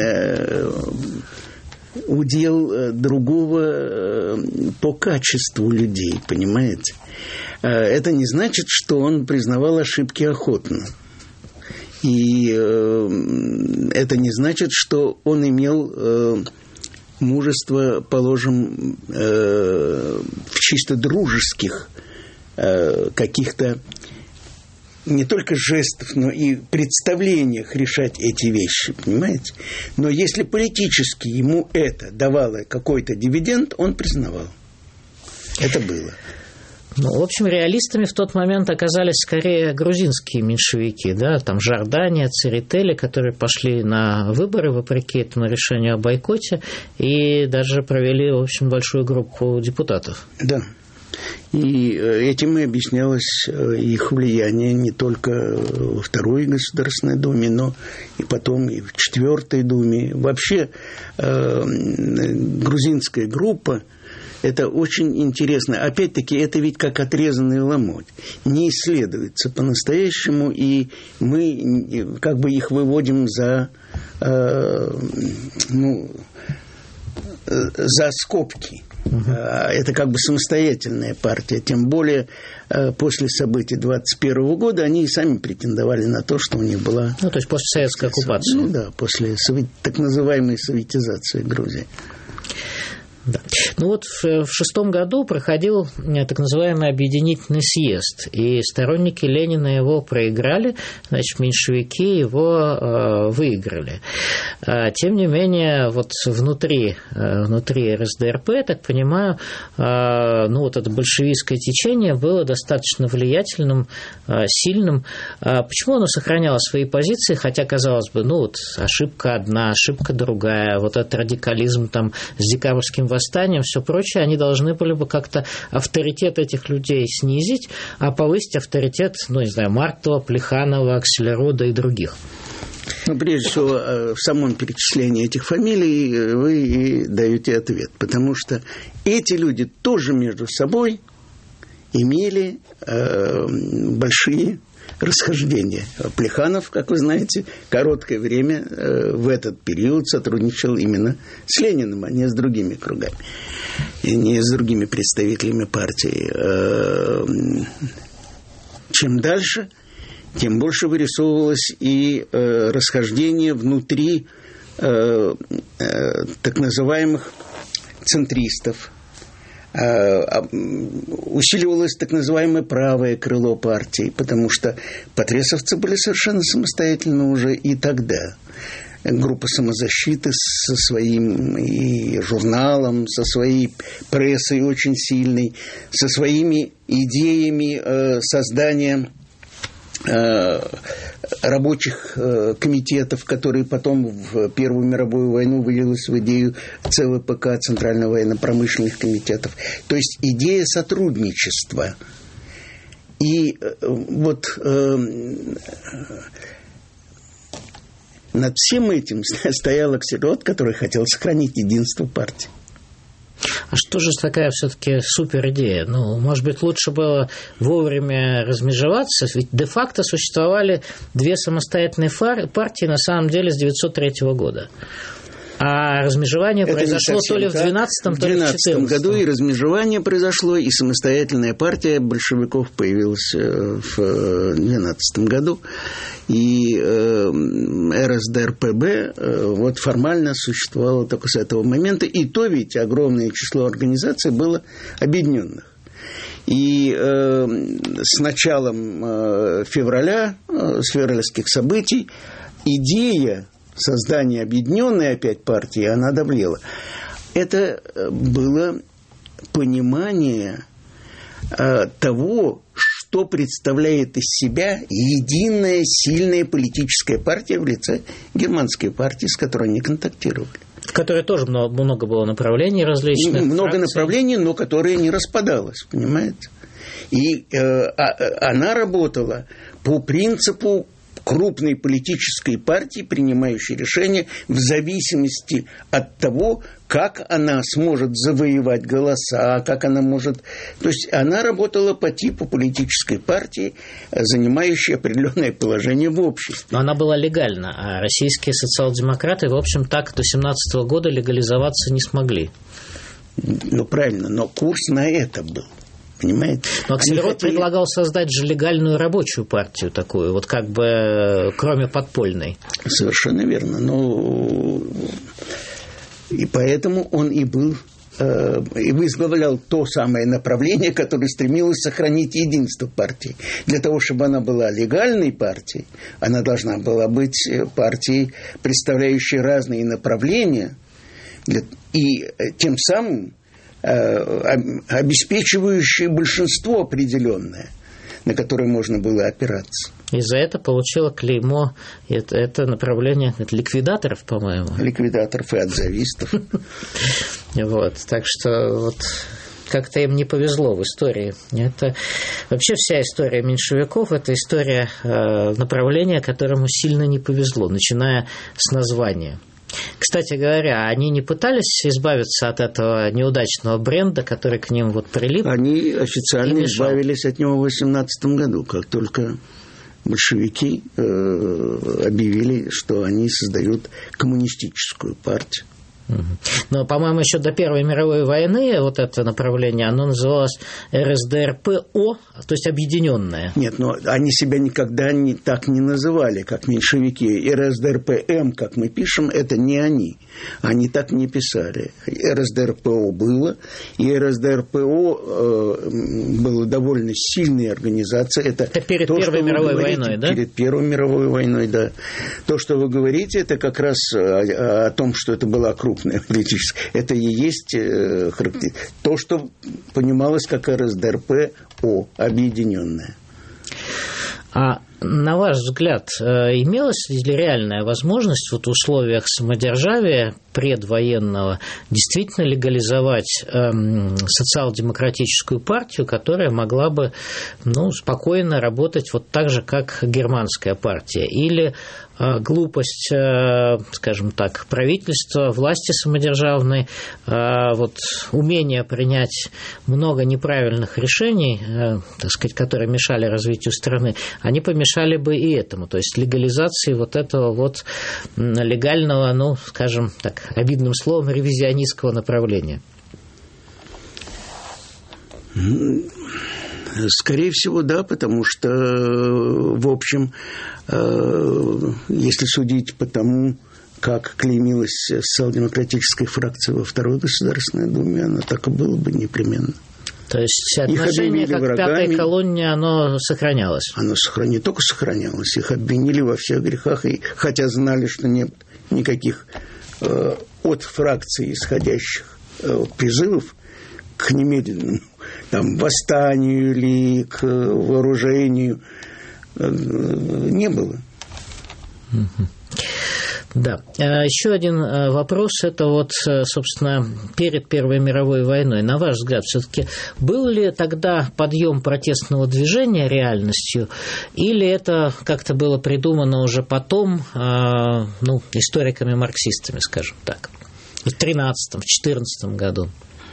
удел другого по качеству людей, понимаете? Это не значит, что он признавал ошибки охотно. И это не значит, что он имел мужество, положим, в чисто дружеских каких-то не только жестов, но и представлениях решать эти вещи, понимаете? Но если политически ему это давало какой-то дивиденд, он признавал. Это было. Ну, в общем, реалистами в тот момент оказались скорее грузинские меньшевики, да, там Жордания, Церетели, которые пошли на выборы вопреки этому решению о бойкоте и даже провели, в общем, большую группу депутатов. Да. И этим и объяснялось их влияние не только во Второй Государственной Думе, но и потом и в Четвертой Думе. Вообще э, грузинская группа — это очень интересно. Опять-таки, это ведь как отрезанный ломоть. Не исследуется по-настоящему, и мы как бы их выводим за, э, ну, за скобки. Uh-huh. Это как бы самостоятельная партия. Тем более, после событий двадцать первого года они и сами претендовали на то, что у них была... Ну, то есть после советской оккупации. Ну да, после так называемой советизации Грузии. Да. Ну вот в, в шестом году проходил так называемый объединительный съезд, и сторонники Ленина его проиграли, значит, меньшевики его э, выиграли. А, тем не менее, вот внутри, э, внутри эр эс дэ эр пэ, я так понимаю, э, ну вот это большевистское течение было достаточно влиятельным, э, сильным. А почему оно сохраняло свои позиции, хотя, казалось бы, ну вот ошибка одна, ошибка другая, вот этот радикализм там с декабрьским восстанием, все прочее, они должны были бы как-то авторитет этих людей снизить, а повысить авторитет, ну, не знаю, Маркова, Плеханова, Акселерода и других. Ну, прежде всего, в самом перечислении этих фамилий вы и даете ответ, потому что эти люди тоже между собой имели э, большие расхождения. Плеханов, как вы знаете, короткое время э, в этот период сотрудничал именно с Лениным, а не с другими кругами, и не с другими представителями партии. Э, чем дальше, тем больше вырисовывалось и э, расхождение внутри э, э, так называемых центристов. Усиливалось так называемое правое крыло партии, потому что патресовцы были совершенно самостоятельны уже и тогда. группа самозащиты со своим и журналом, со своей прессой очень сильной, со своими идеями э, создания э, рабочих э, комитетов, которые потом в Первую мировую войну вылилась в идею ЦВПК, Центральных военно-промышленных комитетов. То есть идея сотрудничества. И э, вот э, над всем этим стоял Аксельрод, который хотел сохранить единство партии. А что же такая все-таки супер идея? Ну, может быть, лучше было вовремя размежеваться, ведь де-факто существовали две самостоятельные партии на самом деле с девятьсот третьего года. А размежевание это произошло то ли в двенадцатом, то ли в четырнадцатом году, и размежевание произошло, и самостоятельная партия большевиков появилась в двенадцатом году, и эр эс дэ эр пэ бэ вот формально существовало только с этого момента, и то ведь огромное число организаций было объединенных. И э, с началом э, февраля, э, с февральских событий, идея создание объединенной опять партии, она давлела. Это было понимание э, того, что представляет из себя единая сильная политическая партия в лице германской партии, с которой они контактировали. В которой тоже много, много было направлений различных. Много фракций. направлений, но которая не распадалась, понимаете? И э, а, она работала по принципу крупной политической партии, принимающей решения в зависимости от того, как она сможет завоевать голоса, как она может... То есть она работала по типу политической партии, занимающей определенное положение в обществе. Но она была легальна, а российские социал-демократы, в общем, так до семнадцатого года легализоваться не смогли. Ну, правильно, но курс на это был. Понимаете? Но Аксельрод хотели... предлагал создать же легальную рабочую партию такую, вот как бы кроме подпольной. Совершенно верно. Но и поэтому он и был э, и возглавлял то самое направление, которое стремилось сохранить единство партии. Для того, чтобы она была легальной партией, она должна была быть партией, представляющей разные направления, для... и тем самым обеспечивающее большинство определенное, на которое можно было опираться. И за это получило клеймо, это, это направление это ликвидаторов, по-моему. Ликвидаторов и отзавистов. Вот, так что вот как-то им не повезло в истории. Это вообще вся история меньшевиков – это история направления, которому сильно не повезло, начиная с названия. Кстати говоря, они не пытались избавиться от этого неудачного бренда, который к ним вот прилип? Они официально избавились от него в восемнадцатом году, как только большевики э, объявили, что они создают коммунистическую партию. Но, по-моему, еще до Первой мировой войны вот это направление, оно называлось эр эс дэ эр пэ о, то есть объединенное. Нет, но они себя никогда не, так не называли, как меньшевики. эр эс дэ эр пэ эм, как мы пишем, это не они. Они так не писали. эр эс дэ эр пэ о было, и эр эс дэ эр пэ о э, была довольно сильная организация. Это, это перед то, Первой мировой говорите, войной, да? Перед Первой мировой войной, да. То, что вы говорите, это как раз о, о том, что это была крупная политическая. Это и есть э, характер... то, что понималось как эр эс дэ эр пэ о, объединенная. А на ваш взгляд, имелась ли реальная возможность вот в условиях самодержавия предвоенного действительно легализовать эм, социал-демократическую партию, которая могла бы ну, спокойно работать вот так же, как германская партия? Или э, глупость, э, скажем так, правительства, власти самодержавной, э, вот, умение принять много неправильных решений, э, так сказать, которые мешали развитию страны, они помешали бы и этому, то есть легализации вот этого вот легального, ну, скажем так, обидным словом, ревизионистского направления? Скорее всего, да, потому что, в общем, если судить по тому, как клеймилась социал-демократическая фракция во Второй Государственной Думе, она так и было бы непременно. То есть отношение как к пятой колонне, оно сохранялось? Оно сохран... не только сохранялось, их обвинили во всех грехах, и, хотя знали, что нет никаких э, от фракции исходящих э, призывов к немедленному там, восстанию или к вооружению, э, не было. Да. Еще один вопрос, это вот, собственно, перед Первой мировой войной. На ваш взгляд, все-таки был ли тогда подъем протестного движения реальностью, или это как-то было придумано уже потом, ну, историками-марксистами, скажем так, в тринадцатом, в четырнадцатом году?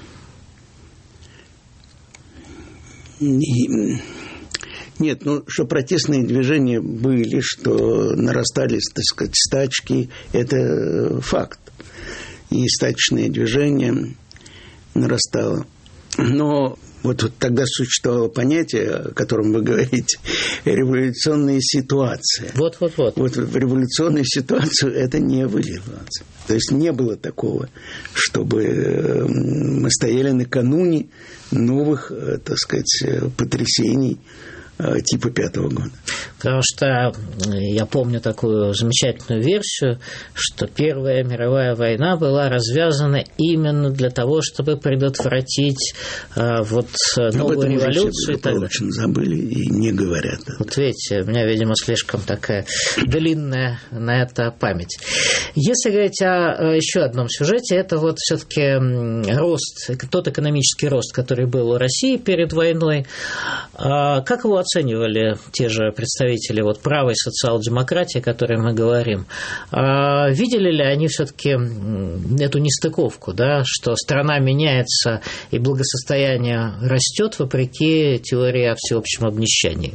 Нет, ну, что протестные движения были, что нарастали, так сказать, стачки, это факт. И стачное движение нарастало. Но вот, вот тогда существовало понятие, о котором вы говорите, революционная ситуация. Вот-вот-вот. Вот в революционную ситуацию это не вылилось. То есть не было такого, чтобы мы стояли накануне новых, так сказать, потрясений типа пятого года. Потому что я помню такую замечательную версию, что Первая мировая война была развязана именно для того, чтобы предотвратить а, вот новую революцию. Об этом очень забыли и не говорят. Вот видите, у меня, видимо, слишком такая длинная на это память. Если говорить о еще одном сюжете, это вот все-таки рост, тот экономический рост, который был у России перед войной. Как его оценивали те же представители вот правой социал-демократии, о которой мы говорим? Видели ли они все-таки эту нестыковку, да, что страна меняется и благосостояние растет вопреки теории о всеобщем обнищании?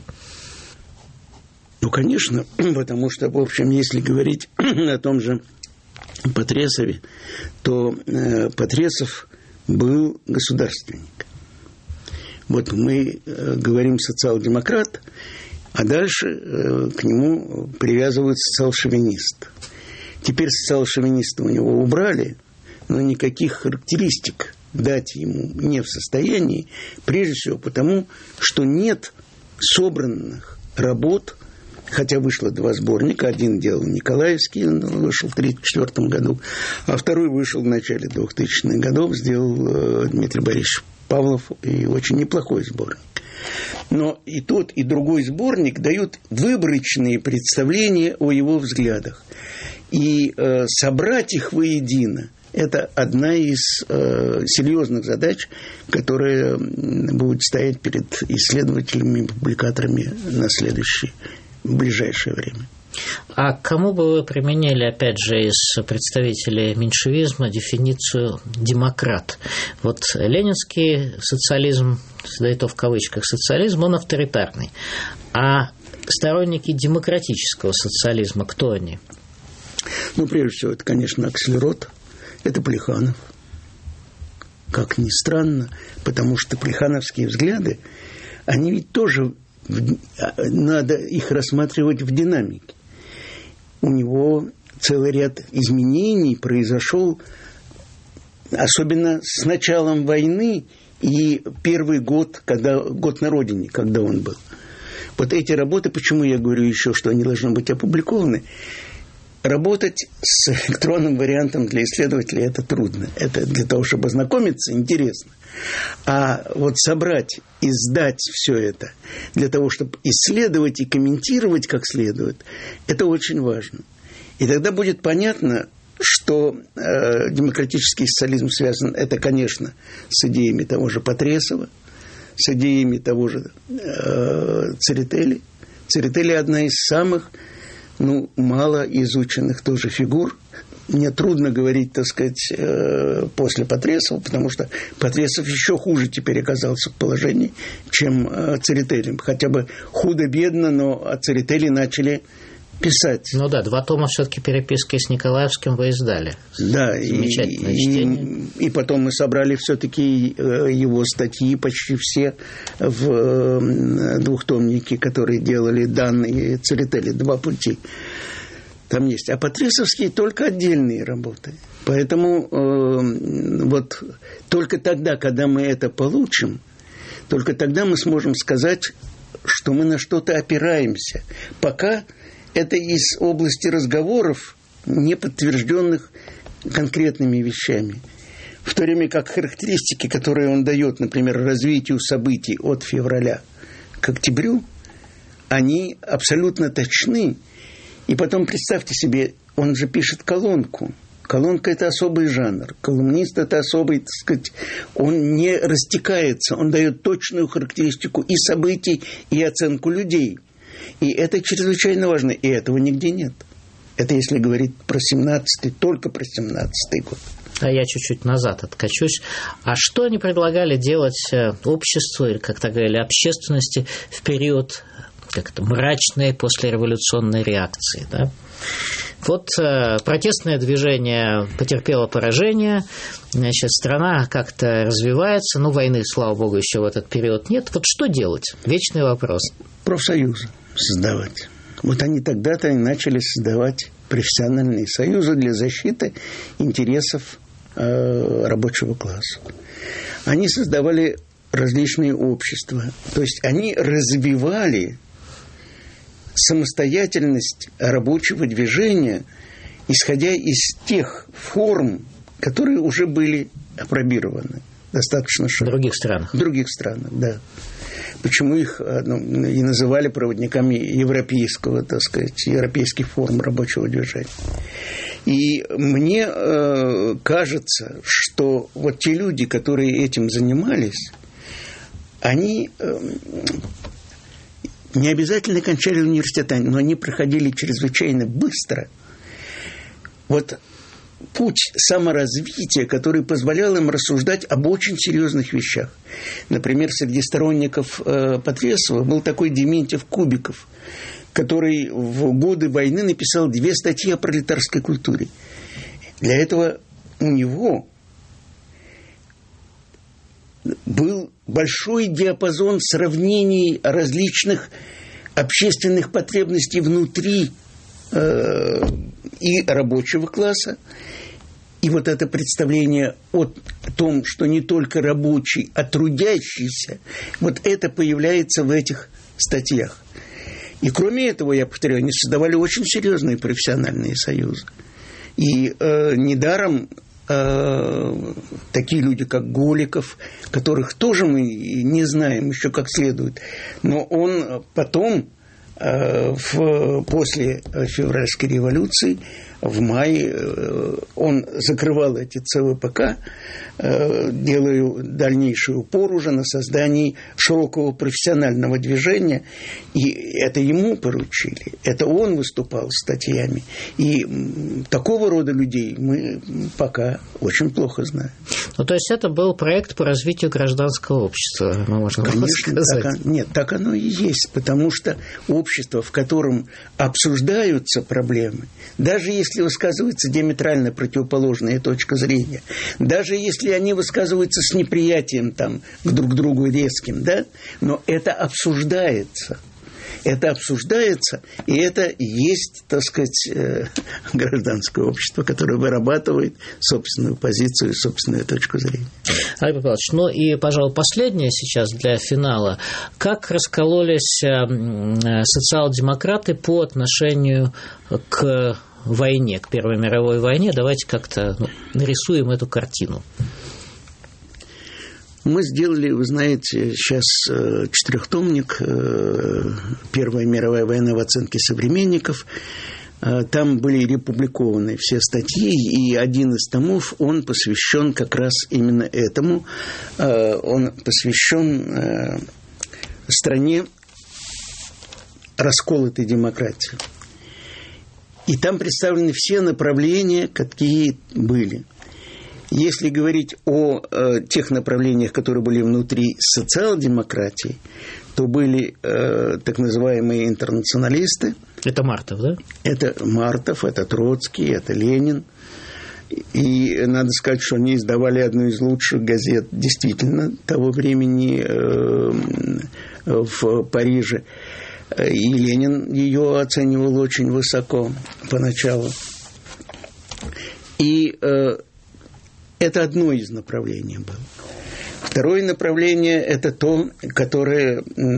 Ну, конечно, потому что, в общем, если говорить о том же Потресове, то э, Потресов был государственник. Вот мы э, говорим социал-демократ, а дальше э, к нему привязывают социал-шовинист. Теперь социал-шовиниста у него убрали, но никаких характеристик дать ему не в состоянии, прежде всего потому, что нет собранных работ. Хотя вышло два сборника. Один делал Николаевский, он вышел в тысяча девятьсот тридцать четвёртом году, а второй вышел в начале двухтысячных годов, сделал Дмитрий Борисович Павлов, и очень неплохой сборник. Но и тот, и другой сборник дают выборочные представления о его взглядах. И э, собрать их воедино – это одна из э, серьезных задач, которая будет стоять перед исследователями и публикаторами на следующий в ближайшее время. А кому бы вы применили, опять же, из представителей меньшевизма дефиницию «демократ»? Вот ленинский социализм, да и то в кавычках социализм, он авторитарный. А сторонники демократического социализма, кто они? Ну, прежде всего, это, конечно, Аксельрод, это Плеханов. Как ни странно, потому что плехановские взгляды, они ведь тоже надо их рассматривать в динамике. У него целый ряд изменений произошел, особенно с началом войны и первый год, когда, год на родине, когда он был. Вот эти работы, почему я говорю еще, что они должны быть опубликованы, работать с электронным вариантом для исследователей это трудно. Это для того, чтобы ознакомиться, интересно. А вот собрать и сдать все это для того, чтобы исследовать и комментировать как следует, это очень важно. И тогда будет понятно, что э, демократический социализм связан, это, конечно, с идеями того же Потресова, с идеями того же э, Церетели. Церетели одна из самых, ну, мало изученных тоже фигур. Мне трудно говорить, так сказать, после Потресова, потому что Потресов еще хуже теперь оказался в положении, чем Церетели. Хотя бы худо-бедно, но о Церетели начали писать. Ну да, два тома все-таки переписки с Николаевским вы издали. Да, замечательное и, чтение. И, и потом мы собрали все-таки его статьи, почти все, в двухтомнике, которые делали данные Церетели, «Два пути». Там есть. А Потресовские только отдельные работы. Поэтому э, вот только тогда, когда мы это получим, Только тогда мы сможем сказать, что мы на что-то опираемся. Пока это из области разговоров, не подтвержденных конкретными вещами. В то время как характеристики, которые он дает, например, развитию событий от февраля к октябрю, они абсолютно точны. И потом представьте себе, он же пишет колонку. Колонка – это особый жанр. Колумнист – это особый, так сказать, он не растекается, он дает точную характеристику и событий, и оценку людей. И это чрезвычайно важно, и этого нигде нет. Это если говорить про семнадцатый, только про семнадцатый год. А я чуть-чуть назад откачусь. А что они предлагали делать обществу, или, как так говорили, общественности в период как-то мрачной послереволюционной реакции, да? Вот э, протестное движение потерпело поражение, значит, страна как-то развивается, ну, войны, слава богу, еще в этот период нет. Вот что делать? Вечный вопрос. Профсоюзы создавать. Вот они тогда-то и начали создавать профессиональные союзы для защиты интересов э, рабочего класса. Они создавали различные общества. То есть они развивали самостоятельность рабочего движения, исходя из тех форм, которые уже были апробированы достаточно широко. В других странах. В других странах, да. Почему их ну, и называли проводниками европейского, так сказать, европейских форм рабочего движения. И мне э, кажется, что вот те люди, которые этим занимались, они э, не обязательно кончали университет, но они проходили чрезвычайно быстро. Вот путь саморазвития, который позволял им рассуждать об очень серьезных вещах. Например, среди сторонников э, Потресова был такой Дементьев Кубиков, который в годы войны написал две статьи о пролетарской культуре. Для этого у него был большой диапазон сравнений различных общественных потребностей внутри э, и рабочего класса. И вот это представление о том, что не только рабочий, а трудящийся, вот это появляется в этих статьях. И кроме этого, я повторяю, они создавали очень серьезные профессиональные союзы. И э, недаром э, такие люди, как Голиков, которых тоже мы не знаем еще как следует, но он потом, э, в, после февральской революции, в мае, он закрывал эти ЦВПК, делая дальнейший упор уже на создании широкого профессионального движения. И это ему поручили. Это он выступал с статьями. И такого рода людей мы пока очень плохо знаем. Ну, то есть это был проект по развитию гражданского общества, мы можем Конечно, сказать. Так, нет, так оно и есть. Потому что общество, в котором обсуждаются проблемы, даже если высказывается диаметрально противоположная точка зрения, даже если они высказываются с неприятием там, к друг другу резким, да, но это обсуждается. Это обсуждается, и это есть, так сказать, гражданское общество, которое вырабатывает собственную позицию и собственную точку зрения. Олег Павлович, ну и, пожалуй, последнее сейчас для финала. Как раскололись социал-демократы по отношению к войне, к Первой мировой войне? Давайте как-то ну, нарисуем эту картину. Мы сделали, вы знаете, сейчас четырехтомник «Первая мировая война в оценке современников». Там были републикованы все статьи, и один из томов, он посвящен как раз именно этому. Он посвящен стране расколотой демократии. И там представлены все направления, какие были. Если говорить о э, тех направлениях, которые были внутри социал-демократии, то были э, так называемые интернационалисты. Это Мартов, да? Это Мартов, это Троцкий, это Ленин. И надо сказать, что они издавали одну из лучших газет действительно того времени э, в Париже. И Ленин ее оценивал очень высоко поначалу. И э, это одно из направлений было. Второе направление – это то, которое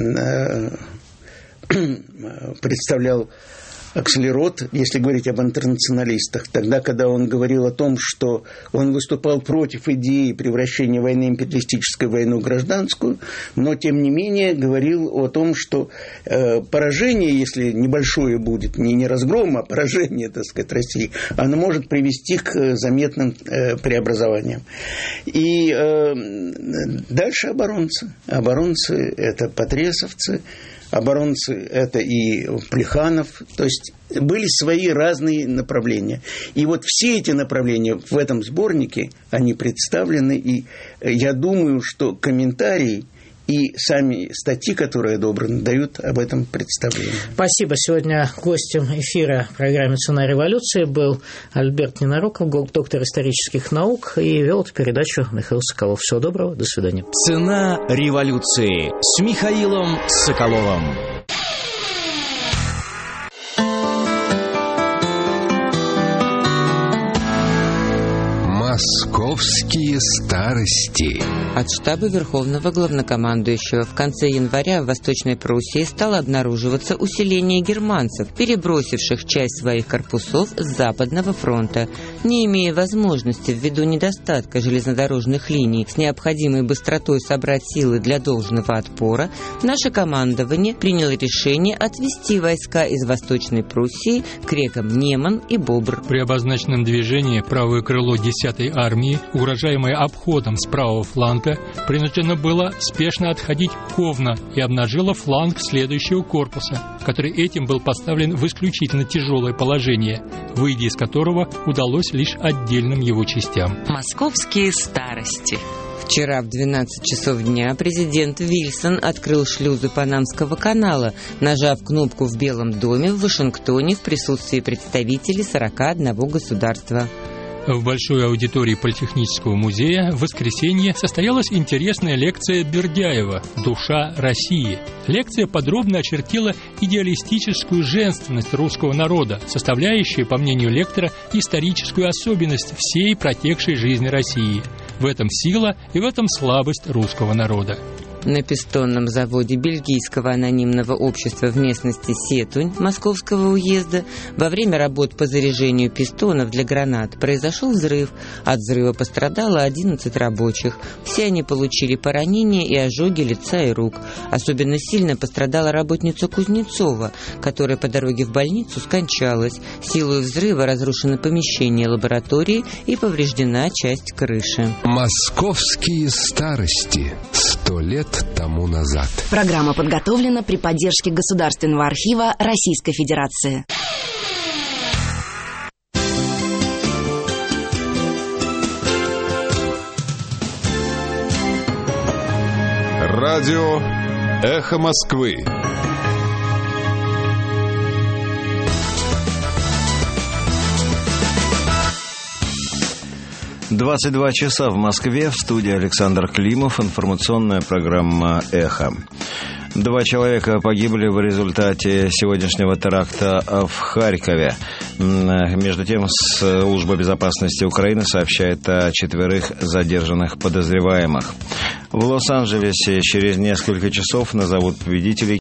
представлял Акселерот, если говорить об интернационалистах, тогда, когда он говорил о том, что он выступал против идеи превращения войны империалистической в войну гражданскую, но, тем не менее, говорил о том, что э, поражение, если небольшое будет, не, не разгром, а поражение, так сказать, России, оно может привести к заметным э, преобразованиям. И э, дальше оборонцы. Оборонцы – это потресовцы, оборонцы – это и Плеханов, то есть были свои разные направления. И вот все эти направления в этом сборнике, они представлены, и я думаю, что комментарии и сами статьи, которые одобрены, дают об этом представление. Спасибо. Сегодня гостем эфира в программе «Цена революции» был Альберт Ненароков, доктор исторических наук, и вел эту передачу Михаил Соколов. Всего доброго, до свидания. «Цена революции» с Михаилом Соколовым. Московские старости. От штаба Верховного Главнокомандующего в конце января в Восточной Пруссии стало обнаруживаться усиление германцев, перебросивших часть своих корпусов с Западного фронта. Не имея возможности ввиду недостатка железнодорожных линий с необходимой быстротой собрать силы для должного отпора, наше командование приняло решение отвести войска из Восточной Пруссии к рекам Неман и Бобр. При обозначенном движении правое крыло десятой армии, угрожаемое обходом с правого фланга, принуждено было спешно отходить к Ковна и обнажило фланг следующего корпуса, который этим был поставлен в исключительно тяжелое положение, выйдя из которого удалось лишь отдельным его частям. Московские старости. Вчера в двенадцать часов дня президент Вильсон открыл шлюзы Панамского канала, нажав кнопку в Белом доме в Вашингтоне в присутствии представителей сорока одного государства. В большой аудитории Политехнического музея в воскресенье состоялась интересная лекция Бердяева «Душа России». Лекция подробно очертила идеалистическую женственность русского народа, составляющую, по мнению лектора, историческую особенность всей протекшей жизни России. В этом сила и в этом слабость русского народа. На пистонном заводе бельгийского анонимного общества в местности Сетунь Московского уезда во время работ по заряжению пистонов для гранат произошел взрыв. От взрыва пострадало одиннадцать рабочих. Все они получили поранения и ожоги лица и рук. Особенно сильно пострадала работница Кузнецова, которая по дороге в больницу скончалась. Силой взрыва разрушено помещение лаборатории и повреждена часть крыши. Московские старости. Сто лет тому назад. Программа подготовлена при поддержке Государственного архива Российской Федерации. Радио «Эхо Москвы». двадцать два часа в Москве, в студии Александр Климов, информационная программа «Эхо». Два человека погибли в результате сегодняшнего теракта в Харькове. Между тем, Служба безопасности Украины сообщает о четверых задержанных подозреваемых. В Лос-Анджелесе через несколько часов назовут победителей